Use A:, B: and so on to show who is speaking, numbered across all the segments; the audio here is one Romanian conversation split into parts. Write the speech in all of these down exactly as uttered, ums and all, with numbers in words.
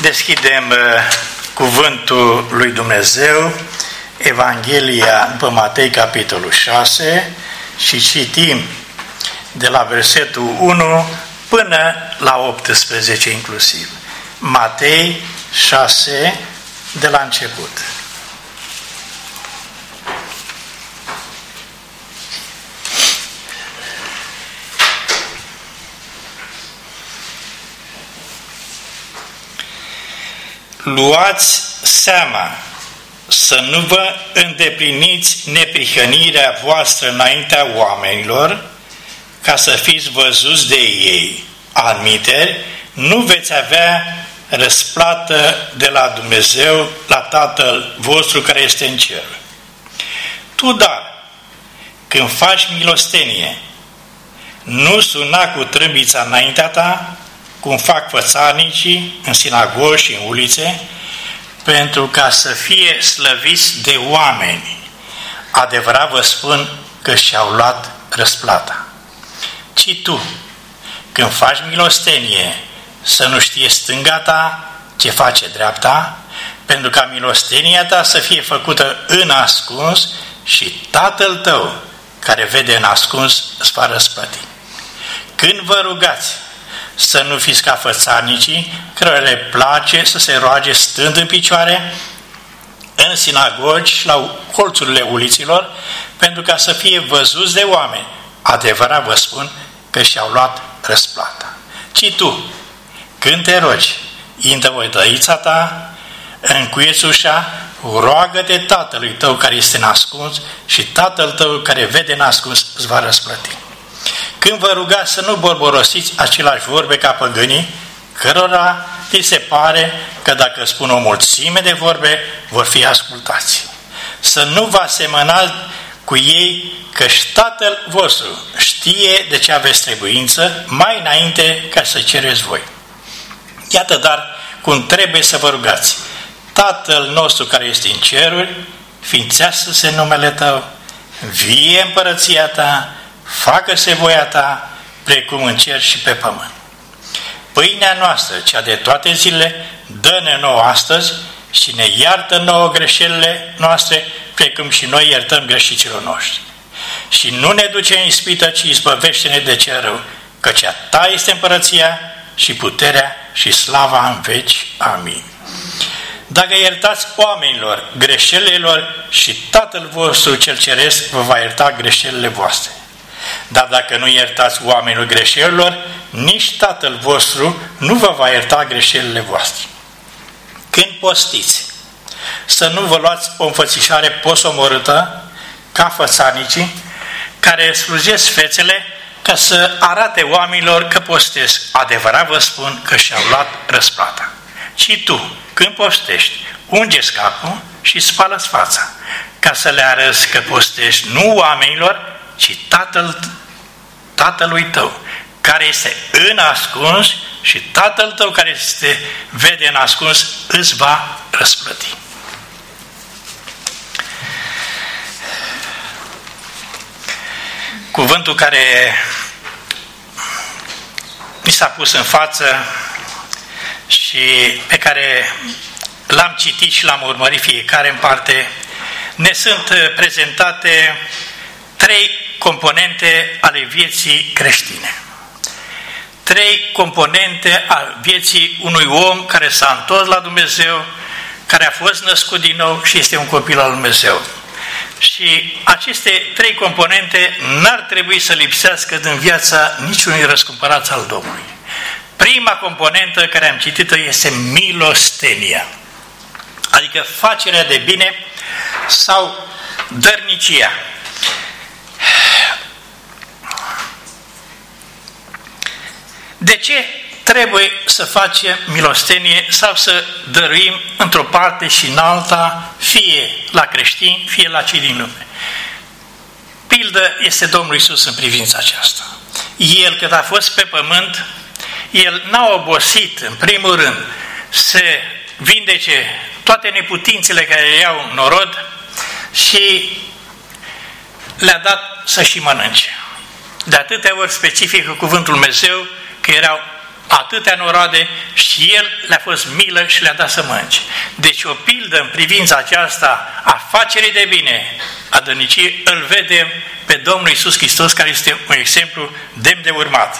A: Deschidem uh, cuvântul lui Dumnezeu, Evanghelia după Matei, capitolul șase, și citim de la versetul unu până la optsprezece inclusiv. Matei șase, de la început. Luați seama să nu vă îndepliniți neprihănirea voastră înaintea oamenilor, ca să fiți văzuți de ei. Alminteri, nu veți avea răsplată de la Dumnezeu, la Tatăl vostru care este în cer. Tu, dar, când faci milostenie, nu suna cu trâmbița înaintea ta, cum fac fățarnicii în sinagogi și în ulițe, pentru ca să fie slăviți de oameni. Adevărat vă spun că și-au luat răsplata. Ci tu, când faci milostenie, să nu știe stânga ta ce face dreapta, pentru ca milostenia ta să fie făcută în ascuns și Tatăl tău, care vede în ascuns, îți va răsplăti. Când vă rugați, să nu fiți ca fățarnicii, cărora le place să se roage stând în picioare în sinagogi și la colțurile uliților, pentru ca să fie văzuți de oameni. Adevărat vă spun că și-au luat răsplata. Ci tu, când te rogi, intră în odăița ta, încuieți ușa, roagă-te Tatălui tău care este în ascuns și Tatăl tău care vede în ascuns îți va răsplăti. Când vă rugați să nu borborosiți aceleași vorbe ca păgânii, cărora li se pare că dacă spun o mulțime de vorbe, vor fi ascultați. Să nu vă asemănați cu ei, căci Tatăl vostru știe de ce aveți trebuință mai înainte ca să cereți voi. Iată dar cum trebuie să vă rugați. Tatăl nostru care este în ceruri, ființească-se numele tău, vie împărăția ta, facă-se voia ta, precum în cer și pe pământ. Pâinea noastră, cea de toate zilele, dă-ne nouă astăzi și ne iartă nouă greșelile noastre, precum și noi iertăm greșiților noștri. Și nu ne duce în ispită, ci izbăvește-ne de cel rău, căci a ta este împărăția și puterea și slava în veci. Amin. Dacă iertați oamenilor greșelile lor, și Tatăl vostru cel ceresc vă va ierta greșelile voastre. Dar dacă nu iertați oamenilor greșelilor, nici Tatăl vostru nu vă va ierta greșelile voastre. Când postiți, să nu vă luați o înfățișare posomorâtă, ca fățarnicii, care slujesc fețele ca să arate oamenilor că postesc. Adevărat vă spun că și-au luat răsplata. Ci tu, când postești, unge-ți capul și spală-ți fața, ca să le arăți că postești nu oamenilor, ci Tatăl, Tatălui tău, care este în ascuns, și Tatăl tău care este vede în ascuns, îți va răsplăti. Cuvântul care mi s-a pus în față și pe care l-am citit și l-am urmărit fiecare în parte, ne sunt prezentate trei componente ale vieții creștine. Trei componente ale vieții unui om care s-a întors la Dumnezeu, care a fost născut din nou și este un copil al lui Dumnezeu. Și aceste trei componente n-ar trebui să lipsească din viața niciunui răscumpărat al Domnului. Prima componentă care am citit-o este milostenia, adică facerea de bine sau dărnicia. De ce trebuie să facem milostenie sau să dăruim într-o parte și în alta, fie la creștini, fie la cei din lume? Pildă este Domnul Iisus în privința aceasta. El, când a fost pe pământ, El n-a obosit, în primul rând, să vindece toate neputințele care le iau în norod și le-a dat să și mănânce. De atâtea ori specifică cuvântul Dumnezeu că erau atâtea noroade și El le-a fost milă și le-a dat să mănânce. Deci o pildă în privința aceasta a facerii de bine, a dărniciei, îl vedem pe Domnul Iisus Hristos, care este un exemplu demn de urmat.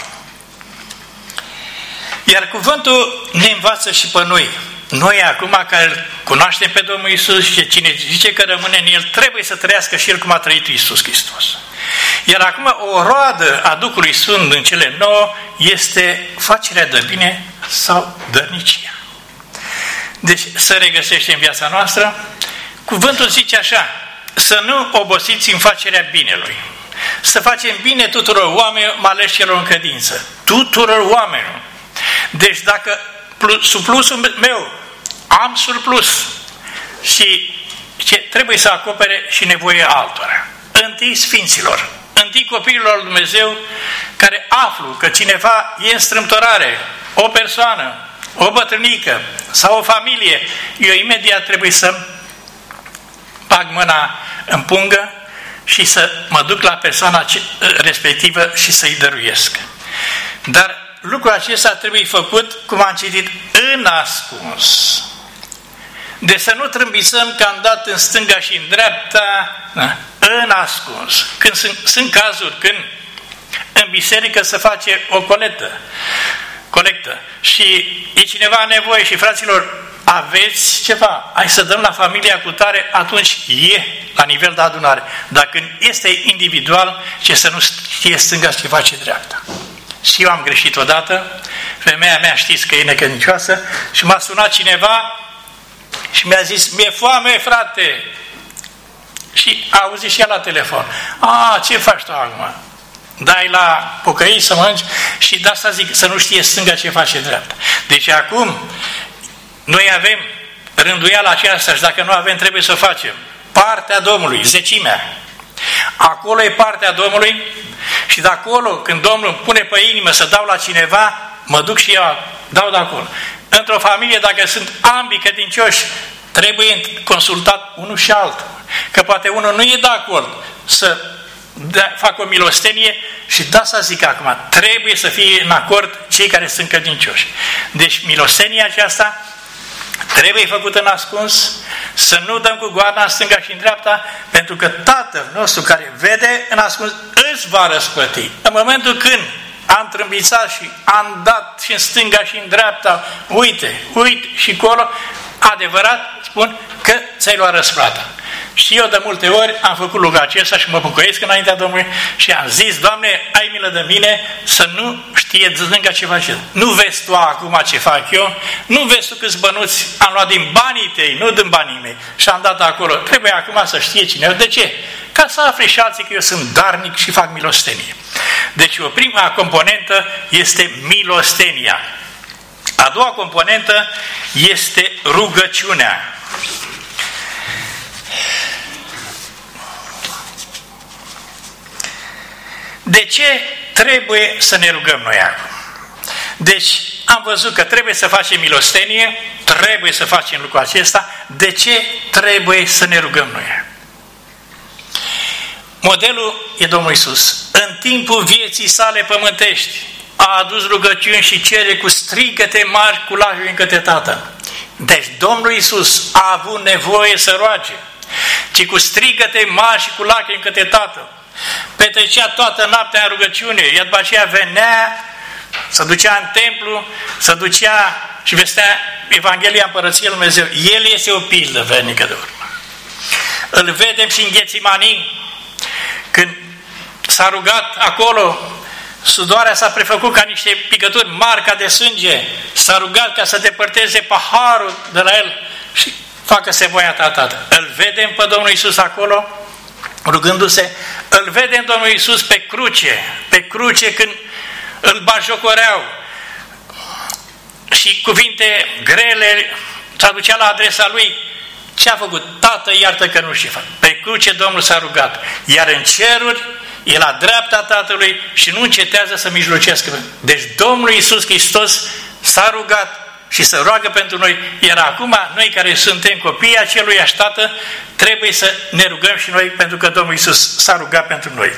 A: Iar cuvântul ne învață și pe noi. Noi acum care îl cunoaștem pe Domnul Iisus și cine zice că rămâne în El, trebuie să trăiască și El cum a trăit Iisus Hristos. Iar acum o roadă a Duhului Sfânt în cele nouă este facerea de bine sau dărnicia. Deci se regăsește în viața noastră. Cuvântul zice așa: să nu obosiți în facerea binelui. Să facem bine tuturor oamenilor, mai ales celor în credință. Tuturor oamenilor. Deci dacă surplusul meu am surplus și ce trebuie să acopere și nevoie altora. Întâi sfinților, întâi copiilor lui Dumnezeu care aflu că cineva e în strâmtorare, o persoană, o bătrânică sau o familie, eu imediat trebuie să bag mâna în pungă și să mă duc la persoana respectivă și să-i dăruiesc. Dar lucrul acesta trebuie făcut, cum am citit, în ascuns. De să nu trâmbițăm că am dat în stânga și în dreapta, da, în ascuns. Când sunt, sunt cazuri când în biserică se face o colectă, colectă și e cineva în nevoie și fraților, aveți ceva, hai să dăm la familia cu tare, atunci e la nivel de adunare. Dar când este individual, ce să nu știe stânga ce face dreapta. Și eu am greșit odată, femeia mea știți că e necredincioasă și m-a sunat cineva și mi-a zis, mi-e foame, frate. Și a auzit și ea la telefon. A, ce faci tu acum? Dai la pocăi să mănânci? Și de asta zic, să nu știe stânga ce face dreapta. Deci acum, noi avem rânduiala aceasta și dacă nu avem, trebuie să o facem. Partea Domnului, zecimea. Acolo e partea Domnului și de acolo, când Domnul îmi pune pe inimă să dau la cineva, mă duc și eu, dau de acolo. Într-o familie, dacă sunt ambii credincioși, trebuie consultat unul și altul. Că poate unul nu e de acord să facă o milostenie și de asta zic acum, trebuie să fie în acord cei care sunt credincioși. Deci milostenia aceasta trebuie făcută în ascuns, să nu dăm cu goarna în stânga și în dreapta, pentru că Tatăl nostru care vede în ascuns îți va răsplăti. În momentul când am trâmbițat și am dat și în stânga și în dreapta, uite, uite și colo, adevărat spun că ți-ai luat răsplata. Și eu de multe ori am făcut lucrul acesta și mă bucuiesc înaintea Domnului și am zis, Doamne, ai milă de mine să nu știe stânga ce face. Nu vezi tu acum ce fac eu, nu vezi tu câți bănuți am luat din banii tăi, nu din banii mei și am dat acolo. Trebuie acum să știe cine. De ce? Ca să afle și alții că eu sunt darnic și fac milostenie. Deci o prima componentă este milostenia. A doua componentă este rugăciunea. De ce trebuie să ne rugăm noi acum? Deci am văzut că trebuie să facem milostenie, trebuie să facem lucrul acesta. De ce trebuie să ne rugăm noi? Modelul e Domnul Iisus. În timpul vieții sale pământești a adus rugăciuni și cere cu strigăte mari cu lacrimi către Tatăl. Deci Domnul Iisus a avut nevoie să roage, ci cu strigăte mari și cu lacrimi către Tatăl. Petrecea toată noaptea în rugăciune, iar după aceea venea, se ducea în templu, se ducea și vestea Evanghelia Împărăției Lui Dumnezeu. El este o pildă vernică de urmă. Îl vedem și în Ghețimani, când s-a rugat acolo, sudoarea s-a prefăcut ca niște picături mari ca de sânge, s-a rugat ca să depărteze paharul de la el și facă-se voia ta, Tată. Îl vedem pe Domnul Iisus acolo, rugându-se, îl vedem Domnul Iisus pe cruce, pe cruce când îl bajocoreau și cuvinte grele traducea la adresa lui. Ce a făcut? Tată, iartă că nu știu. Pe cruce Domnul s-a rugat, iar în ceruri e la dreapta Tatălui și nu încetează să mijlocească. Deci Domnul Iisus Hristos s-a rugat și se roagă pentru noi, iar acum noi care suntem copiii aceluiași Tată trebuie să ne rugăm și noi, pentru că Domnul Iisus s-a rugat pentru noi.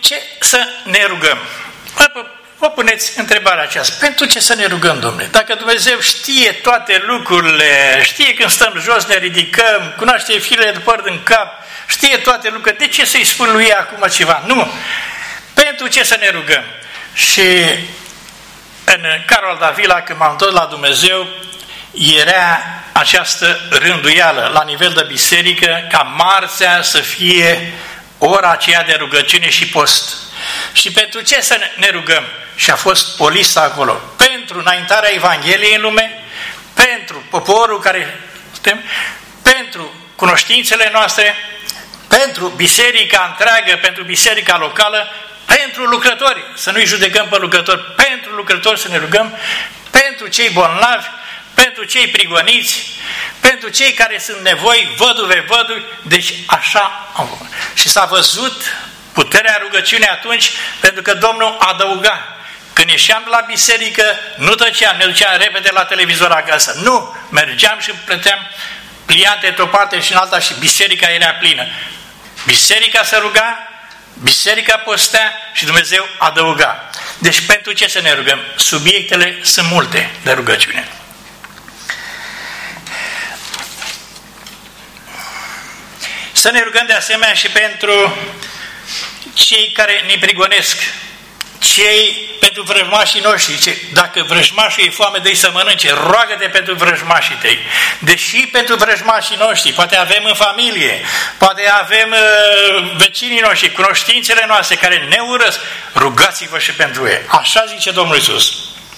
A: ce să ne rugăm? Vă puneți întrebarea aceasta. Pentru ce să ne rugăm, Domnule? Dacă Dumnezeu știe toate lucrurile, știe când stăm jos, ne ridicăm, cunoaște firele de păr din cap, știe toate lucrurile, de ce să-i spun lui acum ceva? Nu! Pentru ce să ne rugăm? Și în Carol Davila, când m-am întors la Dumnezeu, era această rânduială la nivel de biserică ca marțea să fie ora aceea de rugăciune și post. Și pentru ce să ne rugăm? Și a fost o listă acolo. Pentru înaintarea Evangheliei în lume, pentru poporul care suntem, pentru cunoștințele noastre, pentru biserica întreagă, pentru biserica locală, pentru lucrători, să nu-i judecăm pe lucrători, pentru lucrători să ne rugăm, pentru cei bolnavi, pentru cei prigoniți, pentru cei care sunt nevoi, văduve, văduvi, deci așa am făcut. Și s-a văzut puterea rugăciunii atunci, pentru că Domnul adăuga. Când ieșeam la biserică, nu tăceam, ne duceam repede la televizor acasă. Nu, mergeam și plăteam pliante într-o parte și în alta și biserica era plină. Biserica se ruga, biserica postea și Dumnezeu adăuga. Deci pentru ce să ne rugăm? Subiectele sunt multe de rugăciune. Să ne rugăm de asemenea și pentru cei care ne prigonesc, cei pentru vrăjmașii noștri. Dacă vrăjmașul e foame, dă-i să mănânce, roagă-te pentru vrăjmașii tăi. Deși pentru vrăjmașii noștri, poate avem în familie, poate avem uh, vecinii noștri, cunoștințele noastre care ne urăsc, rugați-vă și pentru ei. Așa zice Domnul Iisus.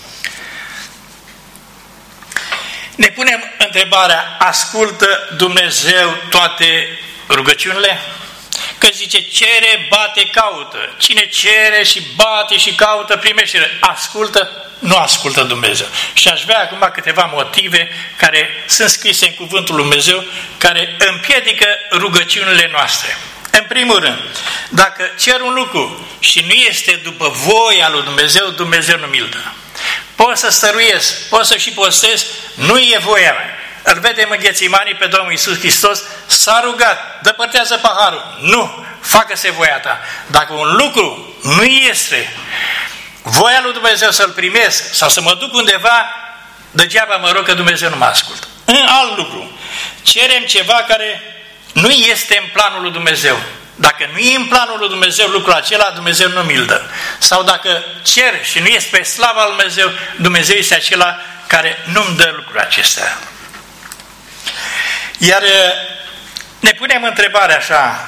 A: Ne punem întrebarea, ascultă Dumnezeu toate rugăciunile? Că zice, cere, bate, caută. Cine cere și bate și caută, primește. Ascultă, nu ascultă Dumnezeu. Și aș vrea acum câteva motive care sunt scrise în Cuvântul Lui Dumnezeu, care împiedică rugăciunile noastre. În primul rând, dacă cer un lucru și nu este după voia lui Dumnezeu, Dumnezeu nu mi-l dă. Pot să stăruiesc, pot să și postez, nu e voia mea. Îl vedem în Ghețimanii pe Domnul Iisus Hristos, s-a rugat, depărtează paharul. Nu, facă-se voia ta. Dacă un lucru nu este voia lui Dumnezeu să-l primesc sau să mă duc undeva, degeaba mă rog că Dumnezeu nu mă ascultă. În alt lucru, cerem ceva care nu este în planul lui Dumnezeu. Dacă nu e în planul lui Dumnezeu lucrul acela, Dumnezeu nu mi-l dă. Sau dacă cer și nu este pe slava lui Dumnezeu, Dumnezeu este acela care nu-mi dă lucrul acesta. Iar ne punem întrebarea așa,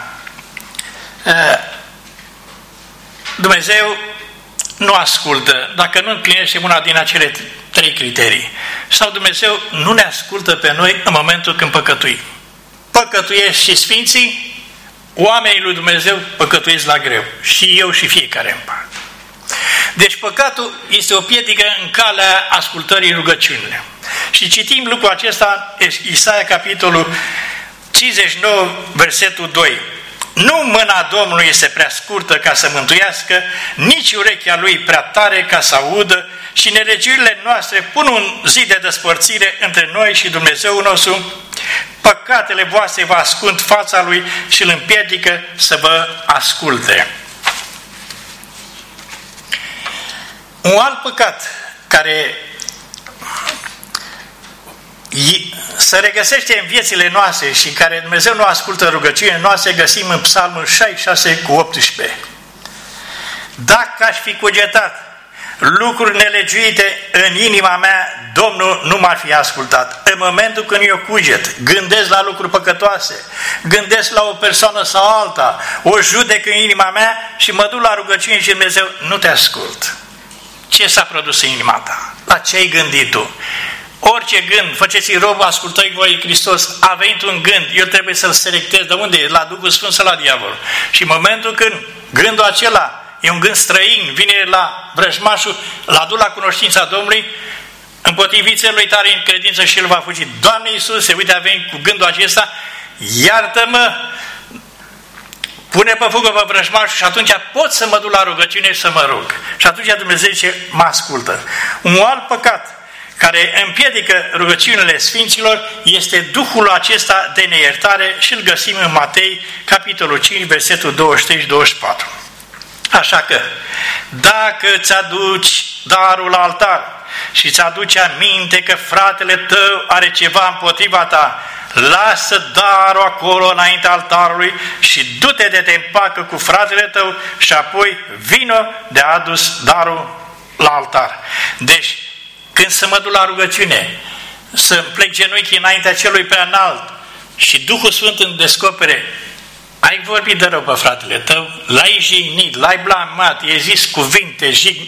A: Dumnezeu nu ascultă dacă nu împlinește una din acele trei criterii. Sau Dumnezeu nu ne ascultă pe noi în momentul când păcătuim. Păcătuiesc și sfinții, oamenii lui Dumnezeu păcătuiesc la greu. Și eu și fiecare în parte. Deci păcatul este o piedică în calea ascultării rugăciunilor. Și citim lucrul acesta în Isaia, capitolul cincizeci și nouă, versetul doi. Nu mâna Domnului este prea scurtă ca să mântuiască, nici urechea Lui prea tare ca să audă, și nelegiurile noastre pun un zid de despărțire între noi și Dumnezeu nostru. Păcatele voastre vă ascund fața Lui și îl împiedică să vă asculte. Un alt păcat care se regăsește în viețile noastre și în care Dumnezeu nu ascultă rugăciunile noastre, găsim în Psalmul șaizeci și șase cu optsprezece. Dacă aș fi cugetat lucruri nelegiuite în inima mea, Domnul nu m-ar fi ascultat. În momentul când eu cuget, gândesc la lucruri păcătoase, gândesc la o persoană sau alta, o judec în inima mea și mă duc la rugăciune și Dumnezeu nu te ascult. Ce s-a produs în inima ta? La ce ai gândit tu? Orice gând, faceți-i rob ascultării voii Hristos, a venit un gând, eu trebuie să-l selectez. De unde e? La Duhul Sfânt sau la diavol? Și în momentul când gândul acela e un gând străin, vine la vrăjmașul, l-a adus la cunoștința Domnului, împotriviți lui tare în credință și el va fugi. Doamne Iisuse, uite, a venit cu gândul acesta, iartă-mă, pune pe fugă pe vrăjmașul și atunci pot să mă duc la rugăciune și să mă rog. Și atunci Dumnezeu zice, mă ascultă. Un alt păcat care împiedică rugăciunile Sfinților este duhul acesta de neiertare și îl găsim în Matei, capitolul cinci, versetul douăzeci și trei și douăzeci și patru. Așa că, dacă îți aduci darul la altar și îți aduce aminte că fratele tău are ceva împotriva ta, lasă darul acolo înaintea altarului și du-te de te împacă cu fratele tău și apoi vină de a adus darul la altar. Deci, când să mă duc la rugăciune, să plec genunchii înaintea celui prea înalt și Duhul Sfânt îmi descopere, ai vorbit de rău pe fratele tău, l-ai jignit, l-ai blamat, i-ai zis cuvinte jig...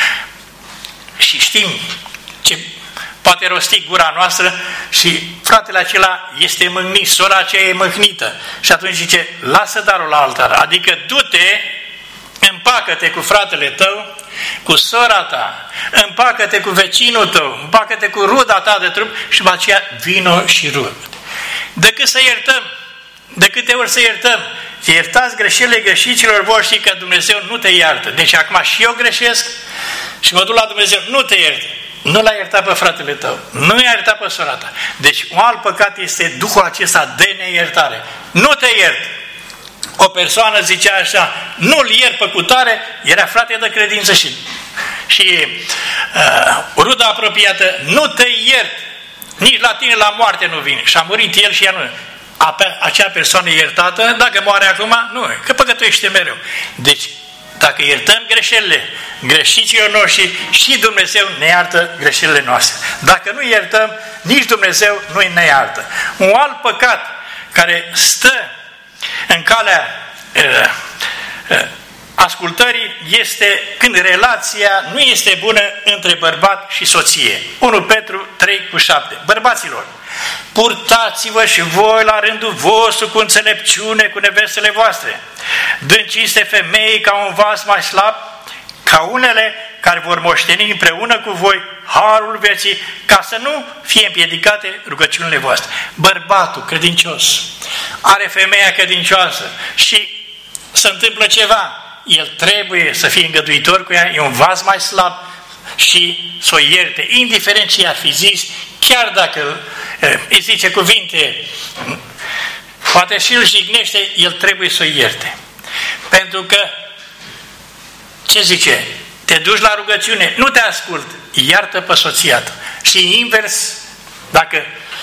A: și știm ce poate rosti gura noastră și fratele acela este mâhnit, sora aceea e mâhnită. Și atunci zice, lasă darul la altar, adică du-te, împacă-te cu fratele tău, cu sora ta, împacă-te cu vecinul tău, împacă-te cu ruda ta de trup și după aceea vino și rugă. Decât să iertăm, de câte ori să iertăm, iertați greșelile greșiților voștri că Dumnezeu nu te iartă. Deci acum și eu greșesc și mă duc la Dumnezeu, nu te iert. Nu l-ai iertat pe fratele tău, nu i-a iertat pe sora ta. Deci un alt păcat este duhul acesta de neiertare. Nu te iert. O persoană zicea așa, nu-l iert pe cutare, era frate de credință și, și uh, ruda apropiată, nu te iert, nici la tine la moarte nu vine. Și a murit el și ea nu. Acea persoană iertată, dacă moare acum, nu, că păcătuiește mereu. Deci, dacă iertăm greșelile greșiților noștri, și Dumnezeu ne iartă greșelile noastre. Dacă nu iertăm, nici Dumnezeu nu ne iartă. Un alt păcat care stă în calea uh, uh, ascultării este când relația nu este bună între bărbat și soție. unu Petru trei cu șapte. Bărbaților, purtați-vă și voi la rândul vostru cu înțelepciune cu nevestele voastre, dând cinste femeii ca un vas mai slab, ca unele care vor moșteni împreună cu voi harul vieții, ca să nu fie împiedicate rugăciunile voastre. Bărbatul credincios are femeia credincioasă și se întâmplă ceva, el trebuie să fie îngăduitor cu ea, e un vas mai slab și să o ierte, indiferent ce i-ar fi zis, chiar dacă îi zice cuvinte, poate și îl jignește, el trebuie să o ierte. Pentru că, ce zice? Te duci la rugăciune, nu te ascult, iartă pe soția ta. Și invers, dacă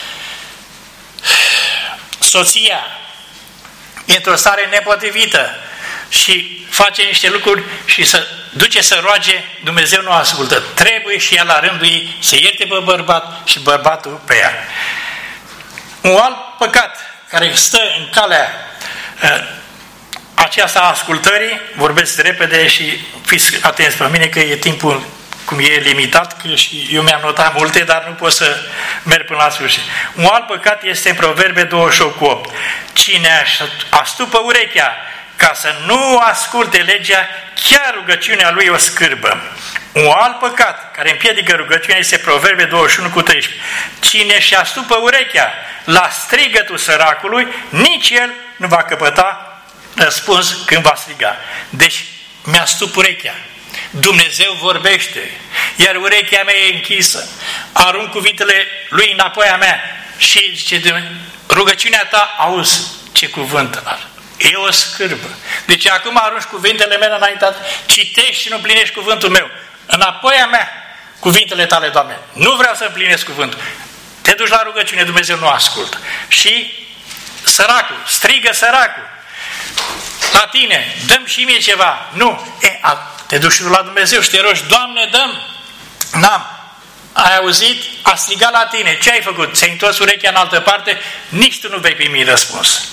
A: soția e într-o stare nepotrivită și face niște lucruri și să duce să roage, Dumnezeu nu ascultă. Trebuie și ea la rândul ei să ierte pe bărbat și bărbatul pe ea. Un alt păcat care stă în calea uh, aceasta a ascultării, vorbesc repede și fiți atenți pe mine că e timpul cum e limitat, că și eu mi-am notat multe, dar nu pot să merg până la sfârșit. Un alt păcat este în Proverbe douăzeci și opt cu opt. Cine astupă urechea ca să nu asculte legea, chiar rugăciunea lui o scârbă. Un alt păcat care împiedică rugăciunea este Proverbe douăzeci și unu cu treisprezece. Cine și astupă urechea la strigătul săracului, nici el nu va căpăta răspuns când va striga. Deci mi-astup urechea. Dumnezeu vorbește, iar urechea mea e închisă. Arunc cuvintele lui înapoi a mea și zice, rugăciunea ta, auzi ce cuvânt are. E o scârbă. Deci acum arunci cuvintele mele înainte, citești și nu împlinești cuvântul meu. Înapoi a mea, cuvintele tale, Doamne. Nu vreau să împlinesc cuvântul. Te duci la rugăciune, Dumnezeu nu ascultă. Și săracul, strigă săracul. La tine, dăm și mie ceva. Nu. E, a, te duci la Dumnezeu și te rogi, Doamne, dăm. N-am. Ai auzit? A strigat la tine. Ce ai făcut? Ți-ai întors urechea în altă parte? Nici tu nu vei primi răspuns.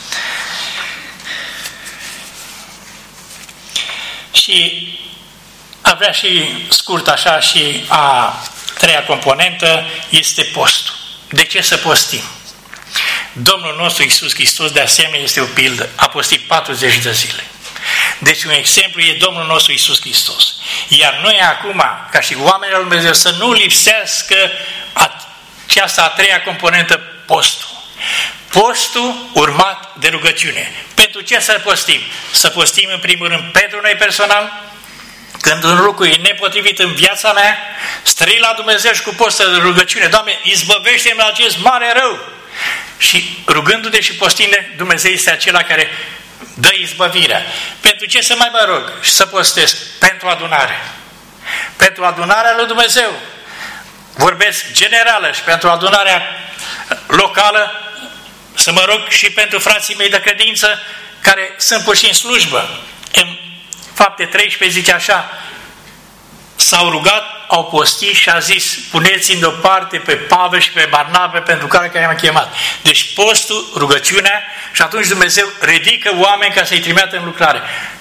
A: Și a vrea și scurt așa și a treia componentă este postul. De ce să postim? Domnul nostru Iisus Hristos de asemenea este o pildă. A postit patruzeci de zile. Deci un exemplu e Domnul nostru Iisus Hristos. Iar noi acum, ca și oamenii lui Dumnezeu, să nu lipsească aceasta a treia componentă, postul. Postul urmat de rugăciune. Pentru ce să postim? Să postim în primul rând pentru noi personal, când un lucru e nepotrivit în viața mea, strig la Dumnezeu și cu postă de rugăciune, Doamne, izbăvește-mi la acest mare rău. Și rugându-ne și postindu-ne, Dumnezeu este acela care dă izbăvirea. Pentru ce să mai mă rog și să postez? Pentru adunare. Pentru adunarea lui Dumnezeu. Vorbesc generală și pentru adunarea locală, să mă rog și pentru frații mei de credință care sunt puși în slujbă. În Fapte treisprezece zice așa, s-au rugat, au postit și a zis, puneți-mi deoparte pe Pavel și pe Barnabe pentru care care i-am chemat. Deci postul, rugăciunea și atunci Dumnezeu ridică oameni ca să-i trimită în lucrare.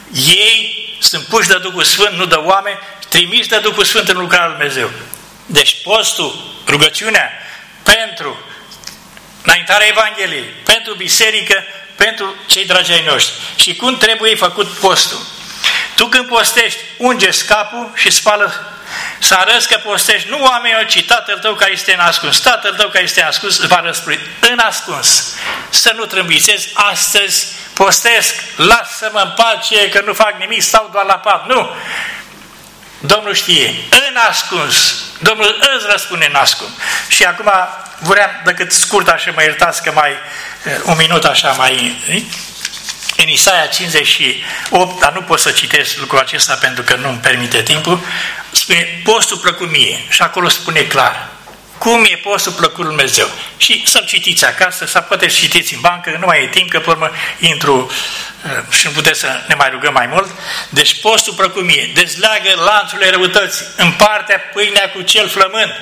A: Ei sunt puși de Duhul Sfânt, nu de oameni, trimiși de Duhul Sfânt în lucrarea lui Dumnezeu. Deci postul, rugăciunea pentru înaintarea Evangheliei, pentru biserică, pentru cei dragi ai noștri. Și cum trebuie făcut postul? Tu când postești, unge-ți capul și spală, să arăți că postești nu oamenilor, ci Tatăl tău care este în ascuns. Tatăl tău care este în ascuns îți va răspui în ascuns. Să nu trâmbițezi, astăzi postesc, lasă-mă în pace că nu fac nimic, stau doar la pat. Nu! Domnul știe, în ascuns. Domnul îți răspunde în ascuns. Și acum vreau, decât scurt așa, mă iertați că mai un minut așa mai... În Isaia cincizeci și opt, dar nu pot să citesc lucrul acesta pentru că nu-mi permite timpul, spune postul plăcut mie. Și acolo spune clar cum e postul plăcut lui Dumnezeu. Și să-l citiți acasă, sau poate să citiți în bancă, nu mai e timp, că pe urmă intru și nu puteți să ne mai rugăm mai mult. Deci postul plăcut mie, dezleagă lanțurile răutății, împarte pâinea cu cel flămând.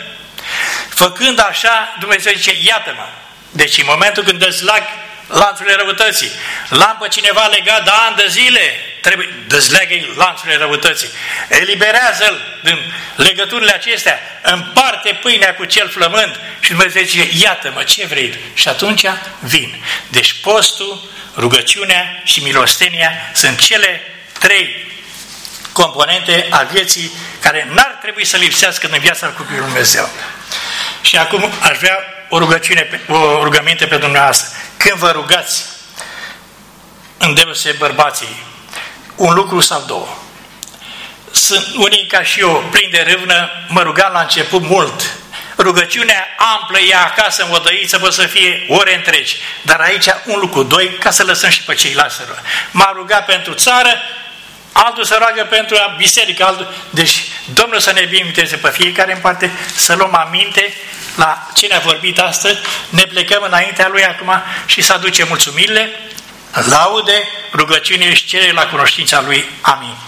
A: Făcând așa, Dumnezeu zice, iată-mă. Deci în momentul când dezleag lanțurile răutății, l-am pe cineva legat de ani de zile, trebuie, dezleagă-i lanțurile răutății, eliberează-l din legăturile acestea, împarte pâinea cu cel flămând și Dumnezeu zice, iată-mă, ce vrei? Și atunci vin. Deci postul, rugăciunea și milostenia sunt cele trei componente a vieții care n-ar trebui să lipsească în viața copilului Dumnezeu. Și acum aș vrea o rugăciune, o rugăminte pe dumneavoastră. Când vă rugați, îndeoseb bărbații, un lucru sau două. Sunt unii ca și eu, plini de râvnă, mă rugam la început mult. Rugăciunea amplă, ea acasă în odăiță, poate să fie ore întregi. Dar aici un lucru, doi, ca să lăsăm și pe ceilalți să rugă. M-a rugat pentru țară, altul se roagă pentru biserică, altul. Deci, Domnul să ne binecuvânteze pe fiecare în parte, să luăm aminte la ce ne-a vorbit astăzi, ne plecăm înaintea Lui acum și să aducem mulțumirile, laude, rugăciune și cerere la cunoștința Lui. Amin.